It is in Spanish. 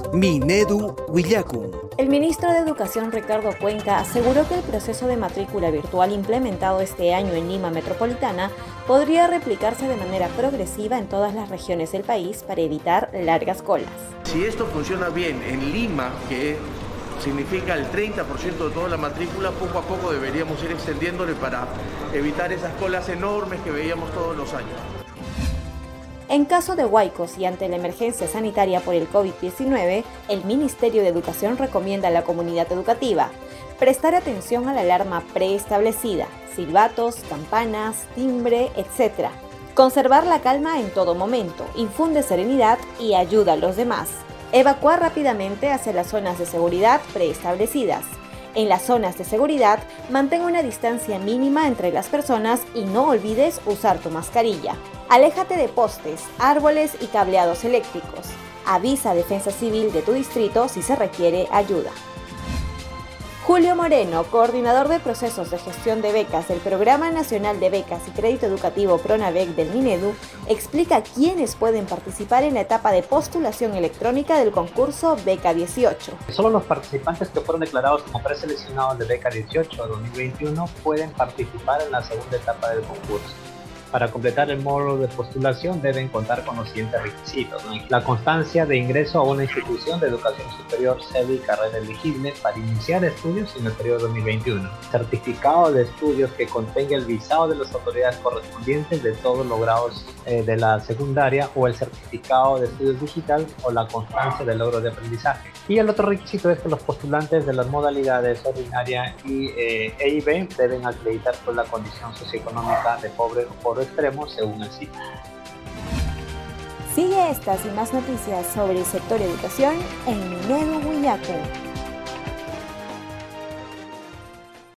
Minedu Willacun. El ministro de Educación Ricardo Cuenca aseguró que el proceso de matrícula virtual implementado este año en Lima Metropolitana podría replicarse de manera progresiva en todas las regiones del país para evitar largas colas. Si esto funciona bien en Lima, que significa el 30% de toda la matrícula, poco a poco deberíamos ir extendiéndole para evitar esas colas enormes que veíamos todos los años. En caso de huaicos y ante la emergencia sanitaria por el COVID-19, el Ministerio de Educación recomienda a la comunidad educativa prestar atención a la alarma preestablecida, silbatos, campanas, timbre, etc. Conservar la calma en todo momento, infunde serenidad y ayuda a los demás. Evacuar rápidamente hacia las zonas de seguridad preestablecidas. En las zonas de seguridad, mantén una distancia mínima entre las personas y no olvides usar tu mascarilla. Aléjate de postes, árboles y cableados eléctricos. Avisa a Defensa Civil de tu distrito si se requiere ayuda. Julio Moreno, coordinador de procesos de gestión de becas del Programa Nacional de Becas y Crédito Educativo PRONAVEC del Minedu, explica quiénes pueden participar en la etapa de postulación electrónica del concurso Beca 18. Solo los participantes que fueron declarados como preseleccionados de Beca 18 2021 pueden participar en la segunda etapa del concurso. Para completar el módulo de postulación deben contar con los siguientes requisitos, ¿no? La constancia de ingreso a una institución de educación superior, sede y carrera elegible para iniciar estudios en el periodo 2021. Certificado de estudios que contenga el visado de las autoridades correspondientes de todos los grados de la secundaria o el certificado de estudios digital o la constancia de logro de aprendizaje. Y el otro requisito es que los postulantes de las modalidades ordinaria y EIB deben acreditar por la condición socioeconómica de pobre o pobre extremo según el sitio. Sigue estas y más noticias sobre el sector educación en Minedu Willacun.